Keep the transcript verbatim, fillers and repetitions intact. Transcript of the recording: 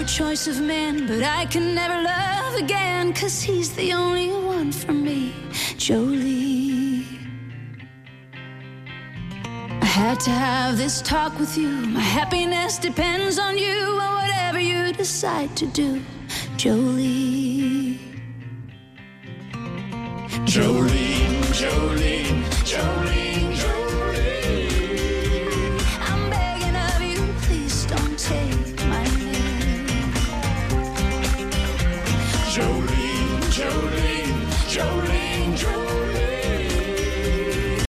true choice of man, but I can never love again, 'cause he's the only one for me, Jolie. I had to have this talk with you. My happiness depends on you, or whatever you decide to do, Jolie. Jolene, Jolene, Jolene.